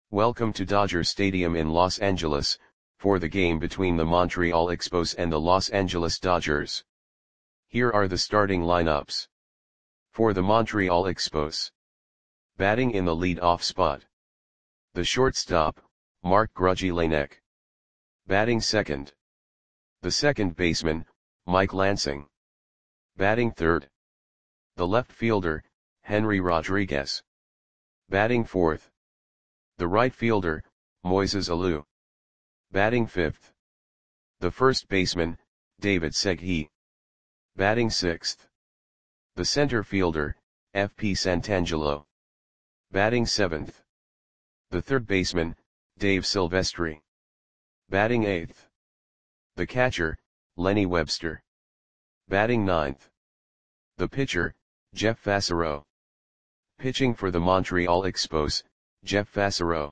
Welcome to Dodger Stadium in Los Angeles, for the game between the Montreal Expos and the Los Angeles Dodgers. Here are the starting lineups. For the Montreal Expos. Batting in the lead-off spot. The shortstop, Marc Grudzielanek. Batting second. The second baseman, Mike Lansing. Batting third. The left fielder, Henry Rodriguez. Batting fourth. The right fielder, Moises Alou. Batting fifth. The first baseman, David Segui. Batting sixth. The center fielder, F.P. Santangelo. Batting seventh. The third baseman, Dave Silvestri. Batting eighth. The catcher, Lenny Webster. Batting ninth. The pitcher, Jeff Fassero. Pitching for the Montreal Expos, Jeff Fassero.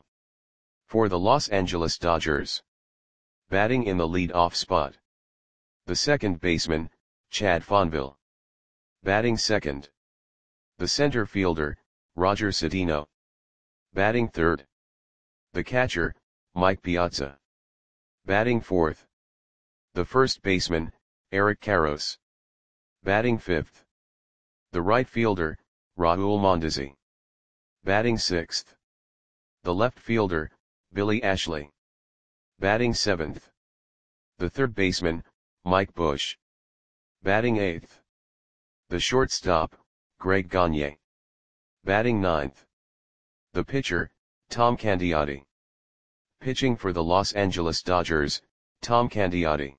For the Los Angeles Dodgers. Batting in the lead-off spot. The second baseman, Chad Fonville. Batting second. The center fielder, Roger Cedeno. Batting third. The catcher, Mike Piazza. Batting fourth. The first baseman, Eric Karros. Batting fifth. The right fielder, Raul Mondesi. Batting sixth. The left fielder, Billy Ashley. Batting seventh. The third baseman, Mike Bush. Batting eighth. The shortstop, Greg Gagne. Batting ninth. The pitcher, Tom Candiotti. Pitching for the Los Angeles Dodgers, Tom Candiotti.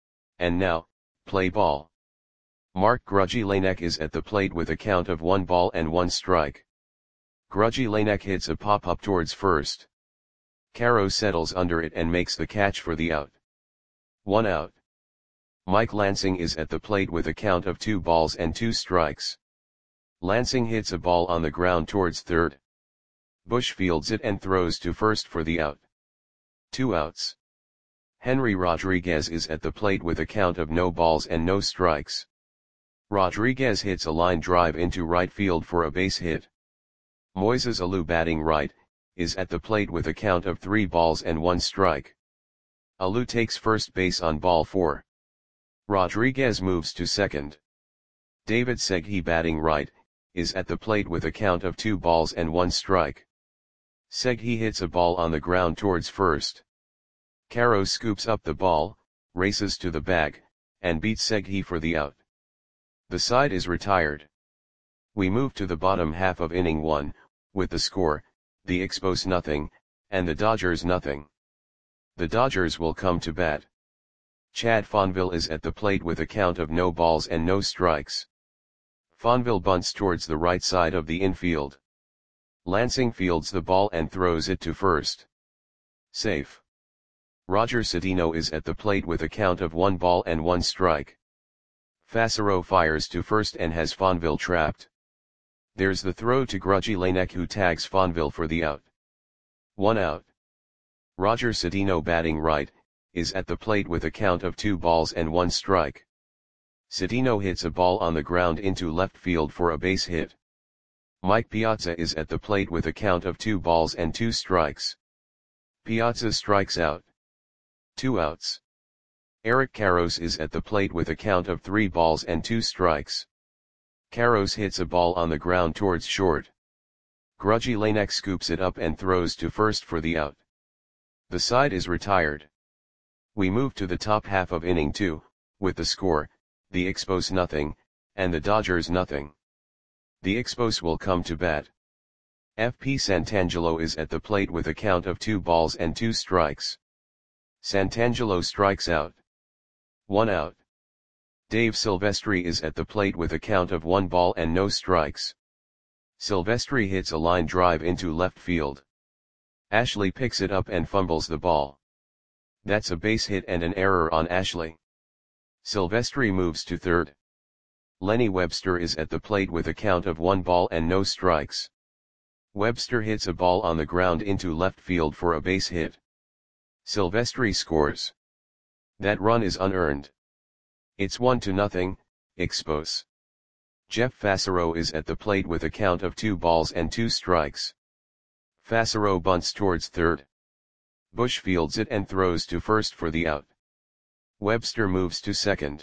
And now, play ball. Marc Grudzielanek is at the plate with a count of 1-1 strike. Grudzielanek hits a pop-up towards first. Karros settles under it and makes the catch for the out. 1 out. Mike Lansing is at the plate with a count of 2-2 strikes. Lansing hits a ball on the ground towards third. Bush fields it and throws to first for the out. 2 outs. Henry Rodriguez is at the plate with a count of no balls and no strikes. Rodriguez hits a line drive into right field for a base hit. Moises Alou, batting right, is at the plate with a count of 3-1 strike. Alou takes first base on ball 4. Rodriguez moves to second. David Segui, batting right, is at the plate with a count of 2-1 strike. Segui hits a ball on the ground towards first. Karros scoops up the ball, races to the bag, and beats Segui for the out. The side is retired. We move to the bottom half of inning 1, with the score, the Expos 0, and the Dodgers 0. The Dodgers will come to bat. Chad Fonville is at the plate with a count of no balls and no strikes. Fonville bunts towards the right side of the infield. Lansing fields the ball and throws it to first. Safe. Roger Cedeno is at the plate with a count of 1-1 strike. Fassero fires to first and has Fonville trapped. There's the throw to Grudzielanek, who tags Fonville for the out. 1 out. Roger Cedeno, batting right, is at the plate with a count of 2-1 strike. Cedeno hits a ball on the ground into left field for a base hit. Mike Piazza is at the plate with a count of 2-2 strikes. Piazza strikes out. 2 outs. Eric Karros is at the plate with a count of 3-2 strikes. Karros hits a ball on the ground towards short. Grudzielanek scoops it up and throws to first for the out. The side is retired. We move to the top half of inning 2, with the score, the Expos 0, and the Dodgers 0. The Expos will come to bat. F.P. Santangelo is at the plate with a count of 2-2 strikes. Santangelo strikes out. 1 out. Dave Silvestri is at the plate with a count of 1 ball and no strikes. Silvestri hits a line drive into left field. Ashley picks it up and fumbles the ball. That's a base hit and an error on Ashley. Silvestri moves to third. Lenny Webster is at the plate with a count of 1 ball and no strikes. Webster hits a ball on the ground into left field for a base hit. Silvestri scores. That run is unearned. It's 1-0, Expos. Jeff Fassero is at the plate with a count of 2 balls and 2 strikes. Fassero bunts towards third. Bush fields it and throws to first for the out. Webster moves to second.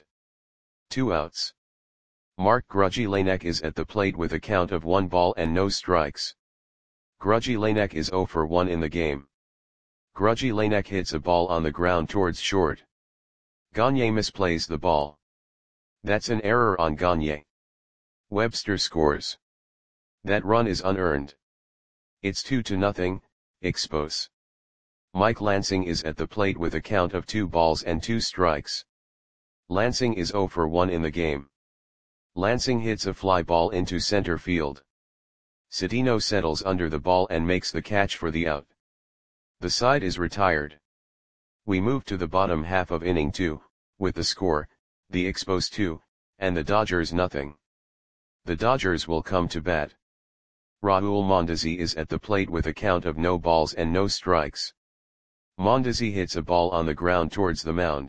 2 outs. Mark Grudzielanek is at the plate with a count of 1 ball and no strikes. Grudzielanek is 0 for 1 in the game. Grudzielanek hits a ball on the ground towards short. Gagne misplays the ball. That's an error on Gagne. Webster scores. That run is unearned. It's 2-0, Expos. Mike Lansing is at the plate with a count of 2 balls and 2 strikes. Lansing is 0 for 1 in the game. Lansing hits a fly ball into center field. Cedeno settles under the ball and makes the catch for the out. The side is retired. We move to the bottom half of inning 2, with the score, the Expos 2, and the Dodgers nothing. The Dodgers will come to bat. Raul Mondesi is at the plate with a count of no balls and no strikes. Mondesi hits a ball on the ground towards the mound.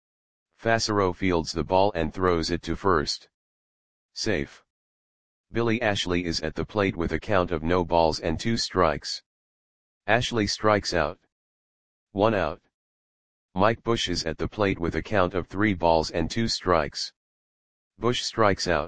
Fassero fields the ball and throws it to first. Safe. Billy Ashley is at the plate with a count of no balls and 2 strikes. Ashley strikes out. 1 out. Mike Bush is at the plate with a count of 3 balls and 2 strikes. Bush strikes out.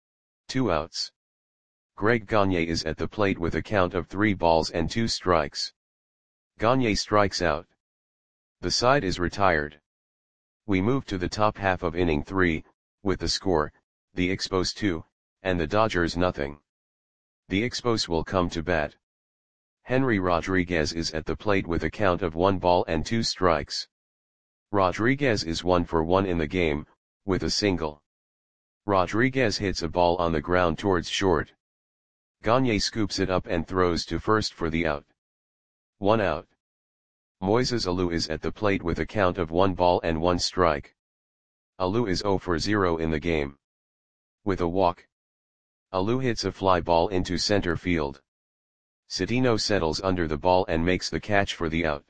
2 outs. Greg Gagne is at the plate with a count of 3 balls and 2 strikes. Gagne strikes out. The side is retired. We move to the top half of inning 3, with the score, the Expos 2, and the Dodgers nothing. The Expos will come to bat. Henry Rodriguez is at the plate with a count of 1 ball and 2 strikes. Rodriguez is 1 for 1 in the game, with a single. Rodriguez hits a ball on the ground towards short. Gagne scoops it up and throws to first for the out. 1 out. Moises Alou is at the plate with a count of 1 ball and 1 strike. Alou is 0 for 0 in the game. With a walk. Alou hits a fly ball into center field. Cedeno settles under the ball and makes the catch for the out.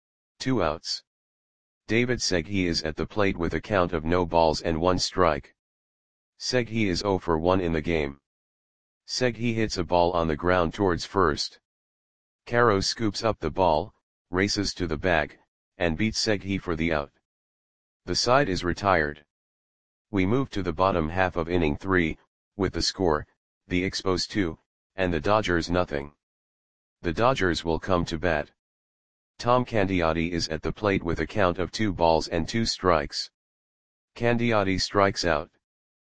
2 outs. David Segui is at the plate with a count of no balls and 1 strike. Segui is 0 for 1 in the game. Segui hits a ball on the ground towards first. Caro scoops up the ball, races to the bag, and beats Segui for the out. The side is retired. We move to the bottom half of inning 3, with the score, the Expos 2, and the Dodgers nothing. The Dodgers will come to bat. Tom Candiotti is at the plate with a count of 2 balls and 2 strikes. Candiotti strikes out.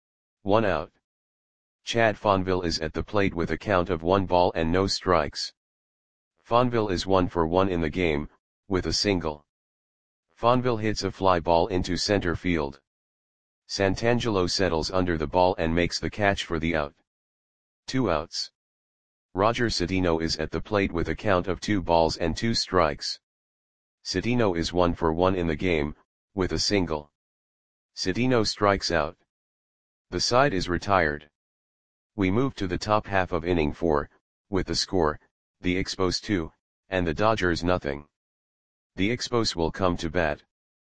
1 out. Chad Fonville is at the plate with a count of 1 ball and no strikes. Fonville is 1 for 1 in the game, with a single. Fonville hits a fly ball into center field. Santangelo settles under the ball and makes the catch for the out. 2 outs. Roger Cedeno is at the plate with a count of 2 balls and 2 strikes. Cedeno is 1 for 1 in the game, with a single. Cedeno strikes out. The side is retired. We move to the top half of inning 4, with the score, the Expos 2, and the Dodgers nothing. The Expos will come to bat.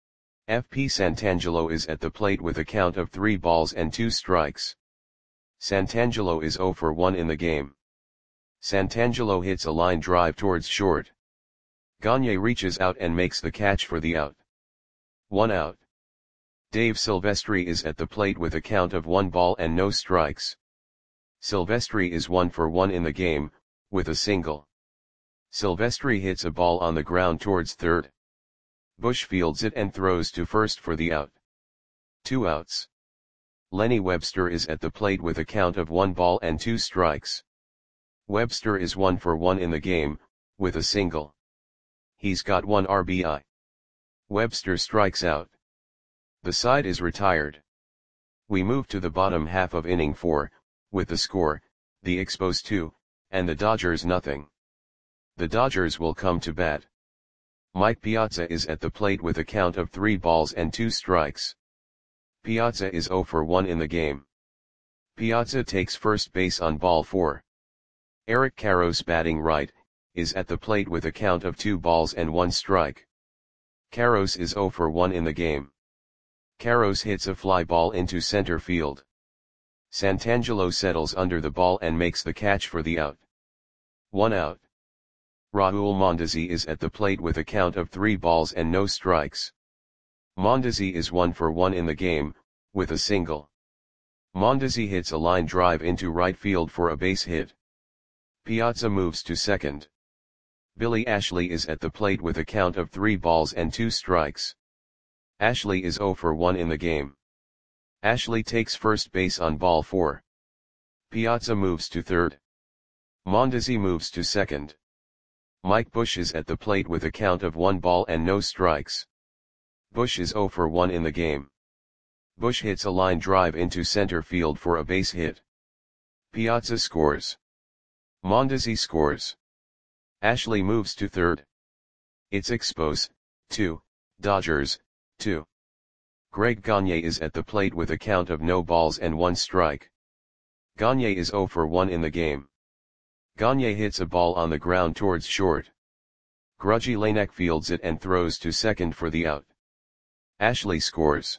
FP Santangelo is at the plate with a count of 3 balls and 2 strikes. Santangelo is 0 for 1 in the game. Santangelo hits a line drive towards short. Gagne reaches out and makes the catch for the out. 1 out. Dave Silvestri is at the plate with a count of 1 ball and no strikes. Silvestri is 1 for 1 in the game, with a single. Silvestri hits a ball on the ground towards third. Bush fields it and throws to first for the out. 2 outs. Lenny Webster is at the plate with a count of 1 ball and 2 strikes. Webster is 1 for 1 in the game, with a single. He's got 1 RBI. Webster strikes out. The side is retired. We move to the bottom half of inning 4, with the score, the Expos 2, and the Dodgers nothing. The Dodgers will come to bat. Mike Piazza is at the plate with a count of 3 balls and 2 strikes. Piazza is 0 for 1 in the game. Piazza takes first base on ball 4. Eric Karros, batting right, is at the plate with a count of 2 balls and 1 strike. Karros is 0 for 1 in the game. Karros hits a fly ball into center field. Santangelo settles under the ball and makes the catch for the out. 1 out. Raul Mondesi is at the plate with a count of 3 balls and no strikes. Mondesi is 1 for 1 in the game, with a single. Mondesi hits a line drive into right field for a base hit. Piazza moves to second. Billy Ashley is at the plate with a count of 3 balls and 2 strikes. Ashley is 0 for 1 in the game. Ashley takes first base on ball 4. Piazza moves to third. Mondesi moves to second. Mike Bush is at the plate with a count of 1 ball and no strikes. Bush is 0 for 1 in the game. Bush hits a line drive into center field for a base hit. Piazza scores. Mondesi scores. Ashley moves to third. It's Expos, 2, Dodgers, 2. Greg Gagne is at the plate with a count of no balls and 1 strike. Gagne is 0 for 1 in the game. Gagne hits a ball on the ground towards short. Grudgy Lanek fields it and throws to second for the out. Ashley scores.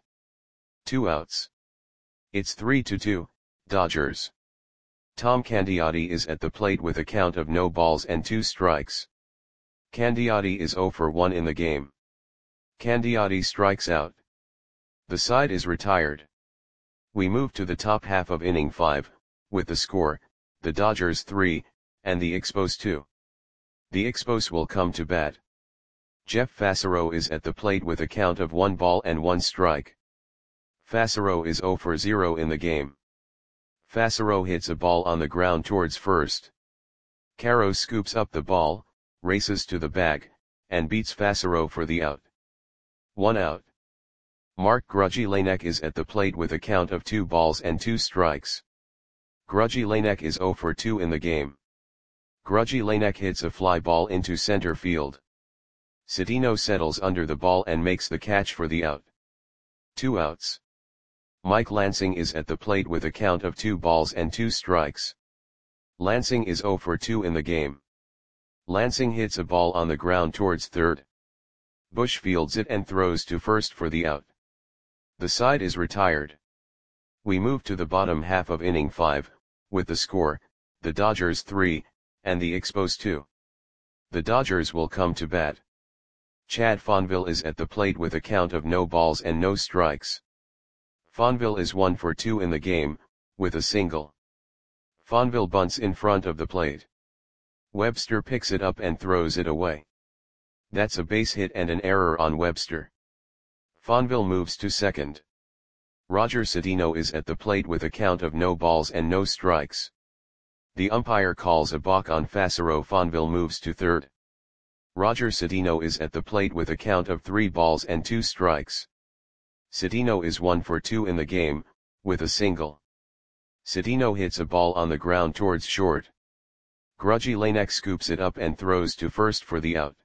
2 outs. It's 3-2, Dodgers. Tom Candiotti is at the plate with a count of no balls and 2 strikes. Candiotti is 0 for 1 in the game. Candiotti strikes out. The side is retired. We move to the top half of inning 5, with the score, the Dodgers 3, and the Expos 2. The Expos will come to bat. Jeff Fassero is at the plate with a count of 1 ball and 1 strike. Fassero is 0 for 0 in the game. Fassero hits a ball on the ground towards first. Caro scoops up the ball, races to the bag, and beats Fassero for the out. 1 out. Mark Grudgy Lanek is at the plate with a count of 2 balls and 2 strikes. Grudgy Lanek is 0 for 2 in the game. Grudgy Lanek hits a fly ball into center field. Cedeno settles under the ball and makes the catch for the out. 2 outs. Mike Lansing is at the plate with a count of 2 balls and 2 strikes. Lansing is 0 for 2 in the game. Lansing hits a ball on the ground towards third. Bush fields it and throws to first for the out. The side is retired. We move to the bottom half of inning 5, with the score, the Dodgers 3, and the Expos 2. The Dodgers will come to bat. Chad Fonville is at the plate with a count of no balls and no strikes. Fonville is 1 for 2 in the game, with a single. Fonville bunts in front of the plate. Webster picks it up and throws it away. That's a base hit and an error on Webster. Fonville moves to second. Roger Cedeno is at the plate with a count of no balls and no strikes. The umpire calls a balk on Fassero. Fonville moves to third. Roger Cedeno is at the plate with a count of 3 balls and 2 strikes. Cedeno is 1 for 2 in the game, with a single. Cedeno hits a ball on the ground towards short. Grudgy Lanek scoops it up and throws to first for the out.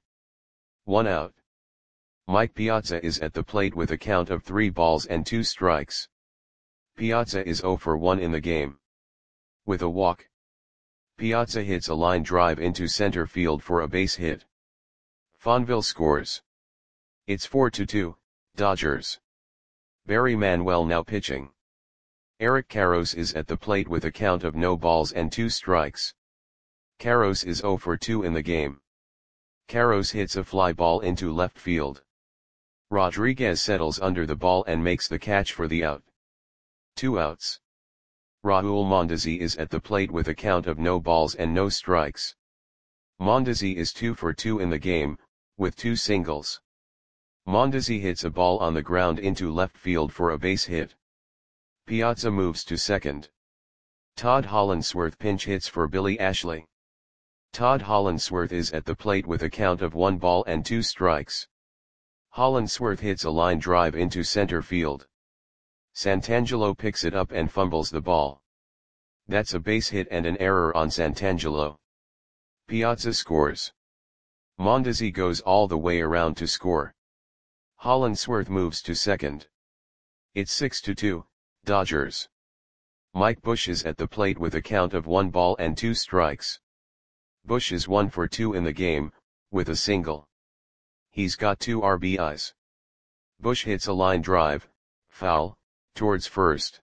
1 out. Mike Piazza is at the plate with a count of 3 balls and 2 strikes. Piazza is 0 for 1 in the game. With a walk. Piazza hits a line drive into center field for a base hit. Fonville scores. It's 4-2, Dodgers. Barry Manuel now pitching. Eric Karros is at the plate with a count of no balls and 2 strikes. Karros is 0 for 2 in the game. Karros hits a fly ball into left field. Rodriguez settles under the ball and makes the catch for the out. 2 outs. Raul Mondesi is at the plate with a count of no balls and no strikes. Mondesi is 2 for 2 in the game, with 2 singles. Mondesi hits a ball on the ground into left field for a base hit. Piazza moves to second. Todd Hollandsworth pinch hits for Billy Ashley. Todd Hollandsworth is at the plate with a count of 1 ball and 2 strikes. Hollandsworth hits a line drive into center field. Santangelo picks it up and fumbles the ball. That's a base hit and an error on Santangelo. Piazza scores. Mondesi goes all the way around to score. Hollandsworth moves to second. It's 6-2, Dodgers. Mike Bush is at the plate with a count of 1 ball and 2 strikes. Bush is 1 for 2 in the game, with a single. He's got 2 RBIs. Bush hits a line drive, foul, towards first.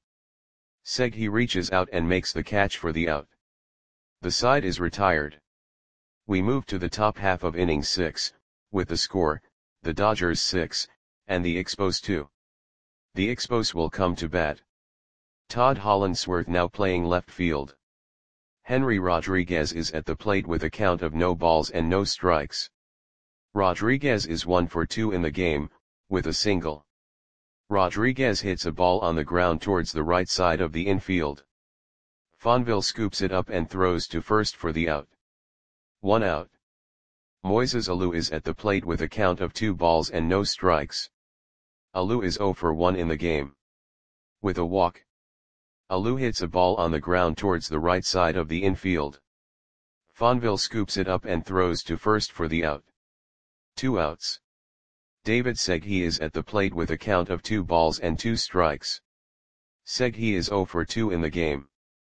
Segui reaches out and makes the catch for the out. The side is retired. We move to the top half of inning 6, with the score, the Dodgers 6, and the Expos 2. The Expos will come to bat. Todd Hollandsworth now playing left field. Henry Rodriguez is at the plate with a count of no balls and no strikes. Rodriguez is 1 for 2 in the game, with a single. Rodriguez hits a ball on the ground towards the right side of the infield. Fonville scoops it up and throws to first for the out. 1 out. Moises Alou is at the plate with a count of 2 balls and no strikes. Alou is 0 for 1 in the game. With a walk. Alou hits a ball on the ground towards the right side of the infield. Fonville scoops it up and throws to first for the out. 2 outs. David Segui is at the plate with a count of 2 balls and 2 strikes. Segui is 0 for 2 in the game.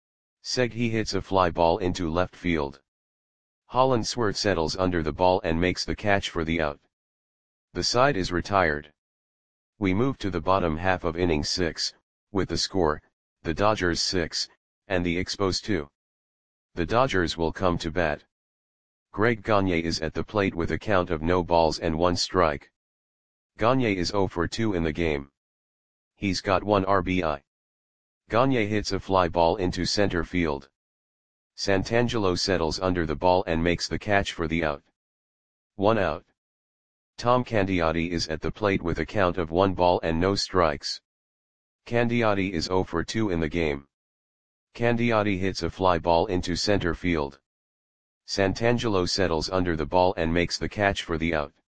Segui hits a fly ball into left field. Hollandsworth settles under the ball and makes the catch for the out. The side is retired. We move to the bottom half of inning 6, with the score, the Dodgers 6, and the Expos 2. The Dodgers will come to bat. Greg Gagne is at the plate with a count of no balls and 1 strike. Gagne is 0 for 2 in the game. He's got 1 RBI. Gagne hits a fly ball into center field. Santangelo settles under the ball and makes the catch for the out. 1 out. Tom Candiotti is at the plate with a count of 1 ball and no strikes. Candiotti is 0 for 2 in the game. Candiotti hits a fly ball into center field. Santangelo settles under the ball and makes the catch for the out.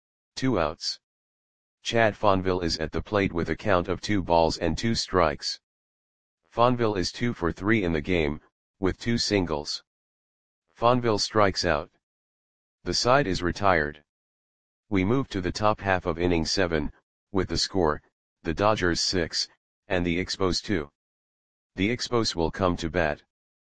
2 outs. Chad Fonville is at the plate with a count of 2 balls and 2 strikes. Fonville is 2 for 3 in the game, with 2 singles. Fonville strikes out. The side is retired. We move to the top half of inning 7, with the score, the Dodgers 6, and the Expos 2. The Expos will come to bat.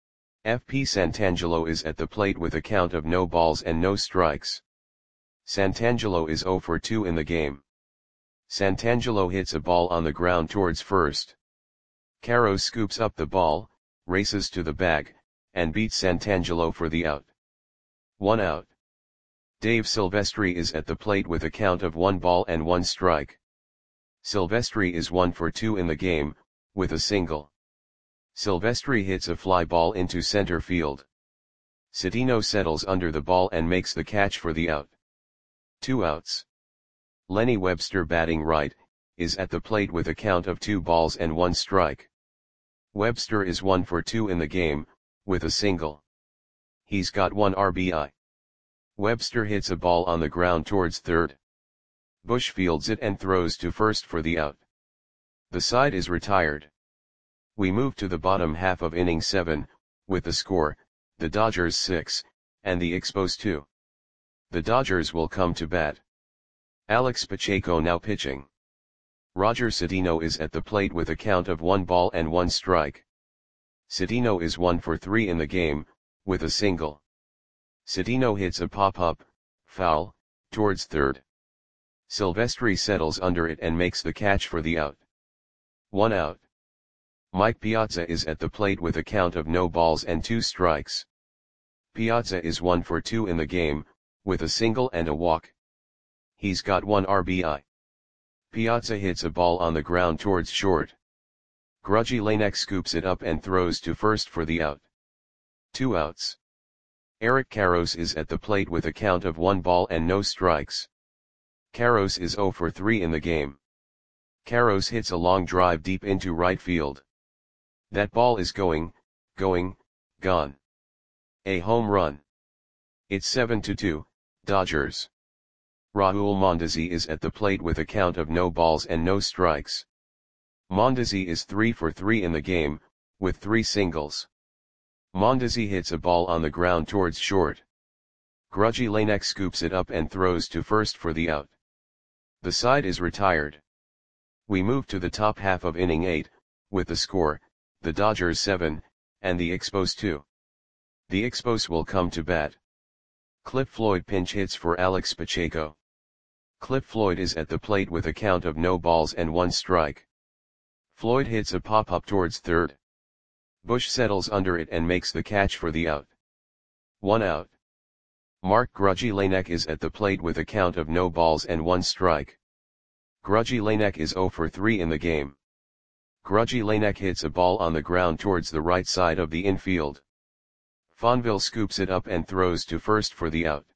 FP Santangelo is at the plate with a count of no balls and no strikes. Santangelo is 0 for 2 in the game. Santangelo hits a ball on the ground towards first. Caro scoops up the ball, races to the bag, and beats Santangelo for the out. 1 out. Dave Silvestri is at the plate with a count of 1 ball and 1 strike. Silvestri is 1 for 2 in the game, with a single. Silvestri hits a fly ball into center field. Cedeno settles under the ball and makes the catch for the out. 2 outs. Lenny Webster batting right, is at the plate with a count of 2 balls and 1 strike. Webster is 1 for 2 in the game, with a single. He's got 1 RBI. Webster hits a ball on the ground towards third. Bush fields it and throws to first for the out. The side is retired. We move to the bottom half of inning 7, with the score, the Dodgers 6, and the Expos 2. The Dodgers will come to bat. Alex Pacheco now pitching. Roger Cedeno is at the plate with a count of 1 ball and 1 strike. Cedeno is 1 for 3 in the game, with a single. Cedeno hits a pop-up, foul, towards third. Silvestri settles under it and makes the catch for the out. 1 out. Mike Piazza is at the plate with a count of no balls and 2 strikes. Piazza is 1 for 2 in the game, with a single and a walk. He's got 1 RBI. Piazza hits a ball on the ground towards short. Grudgy Lanek scoops it up and throws to first for the out. 2 outs. Eric Karros is at the plate with a count of 1 ball and no strikes. Karros is 0 for 3 in the game. Karros hits a long drive deep into right field. That ball is gone. A home run. It's 7-2, Dodgers. Raul Mondesi is at the plate with a count of no balls and no strikes. Mondesi is 3 for 3 in the game, with 3 singles. Mondesi hits a ball on the ground towards short. Grudgy Lanek scoops it up and throws to first for the out. The side is retired. We move to the top half of inning 8, with the score, the Dodgers 7, and the Expos 2. The Expos will come to bat. Cliff Floyd pinch hits for Alex Pacheco. Cliff Floyd is at the plate with a count of no balls and 1 strike. Floyd hits a pop-up towards third. Bush settles under it and makes the catch for the out. 1 out. Mark Grudzielanek is at the plate with a count of no balls and 1 strike. Grudzielanek is 0 for 3 in the game. Grudzielanek hits a ball on the ground towards the right side of the infield. Fonville scoops it up and throws to first for the out.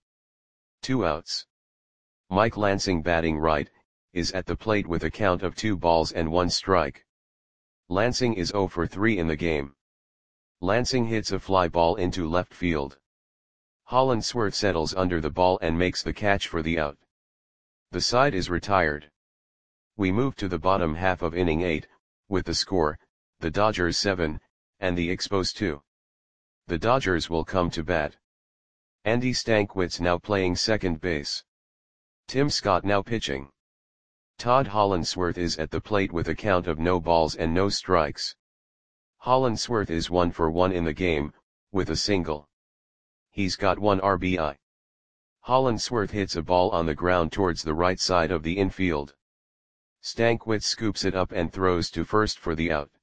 2 outs. Mike Lansing, batting right, is at the plate with a count of 2 balls and 1 strike. Lansing is 0 for 3 in the game. Lansing hits a fly ball into left field. Hollandsworth settles under the ball and makes the catch for the out. The side is retired. We move to the bottom half of inning 8, with the score, the Dodgers 7, and the Expos 2. The Dodgers will come to bat. Andy Stankwitz now playing second base. Tim Scott now pitching. Todd Hollandsworth is at the plate with a count of no balls and no strikes. Hollandsworth is 1 for 1 in the game, with a single. He's got 1 RBI. Hollandsworth hits a ball on the ground towards the right side of the infield. Stankwitz scoops it up and throws to first for the out.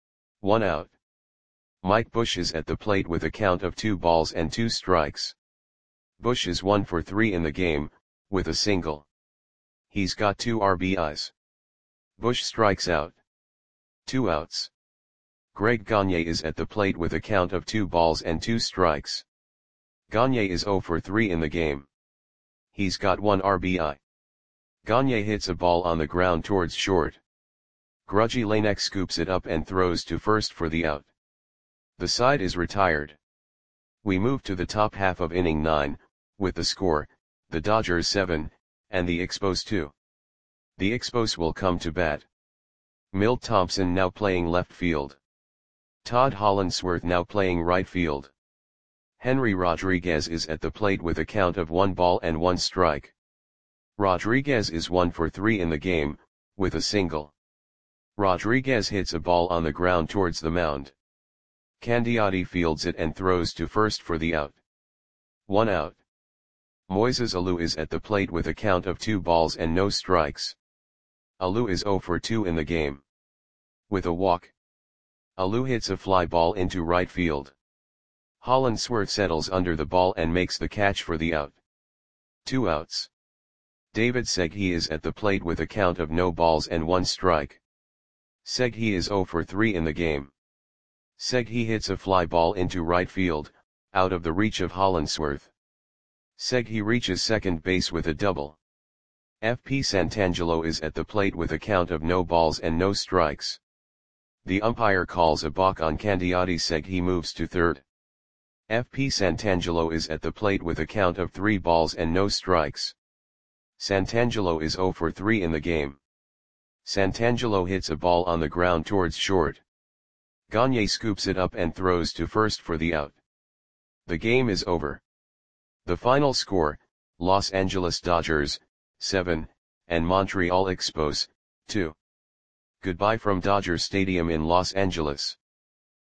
1 out. Mike Bush is at the plate with a count of 2 balls and 2 strikes. Bush is 1 for 3 in the game, with a single. He's got 2 RBIs. Bush strikes out. 2 outs. Greg Gagne is at the plate with a count of 2 balls and 2 strikes. Gagne is 0 for 3 in the game. He's got 1 RBI. Gagne hits a ball on the ground towards short. Grudzielanek scoops it up and throws to first for the out. The side is retired. We move to the top half of inning 9, with the score, the Dodgers 7, and the Expos 2. The Expos will come to bat. Milt Thompson now playing left field. Todd Hollandsworth now playing right field. Henry Rodriguez is at the plate with a count of 1 ball and 1 strike. Rodriguez is 1 for 3 in the game, with a single. Rodriguez hits a ball on the ground towards the mound. Candiotti fields it and throws to first for the out. 1 out. Moises Alou is at the plate with a count of 2 balls and no strikes. Alou is 0 for 2 in the game. With a walk. Alou hits a fly ball into right field. Hollandsworth settles under the ball and makes the catch for the out. 2 outs. David Segui is at the plate with a count of no balls and 1 strike. Segui is 0 for 3 in the game. Segui hits a fly ball into right field, out of the reach of Hollandsworth. Segui reaches second base with a double. F.P. Santangelo is at the plate with a count of no balls and no strikes. The umpire calls a balk on Candiotti. Segui moves to third. F.P. Santangelo is at the plate with a count of 3 balls and no strikes. Santangelo is 0 for 3 in the game. Santangelo hits a ball on the ground towards short. Gagne scoops it up and throws to first for the out. The game is over. The final score, Los Angeles Dodgers, 7, and Montreal Expos, 2. Goodbye from Dodger Stadium in Los Angeles.